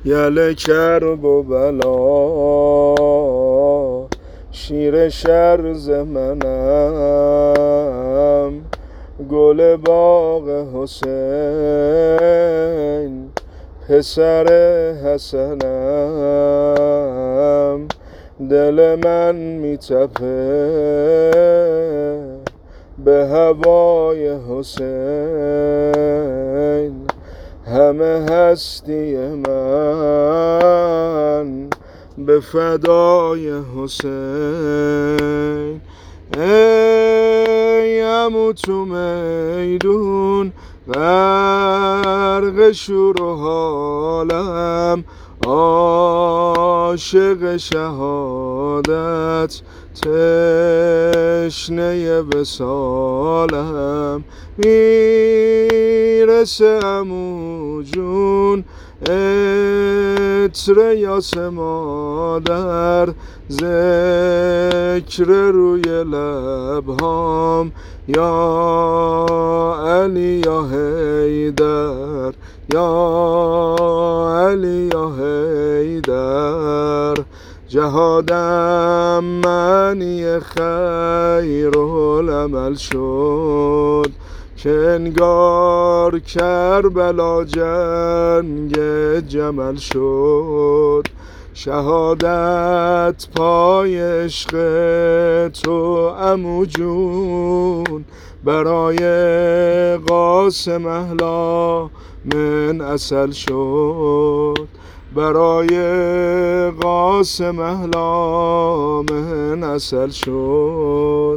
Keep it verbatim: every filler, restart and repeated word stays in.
یل کرب و بلا شیر شرز منم، گل باغ حسین پسر حسنم. دل من میتپه به هوای حسین، همه هستی من به فدای حسین. ای عمو تو میدون غرق شور و حالم، عاشق شهادت تشنه وصالم. میرسه عمو جون عطر یاس مادر، ذکر روی لبهام یا علی یا حیدر، یا علی یا حیدر. جهادم معنی خیرالعمل شد، که انگار کربلا جنگ جمل شد. شهادت پای عشق تو عمو جون، برای قاسم احلا من عسل شد، برای قاسم احلا من عسل شد.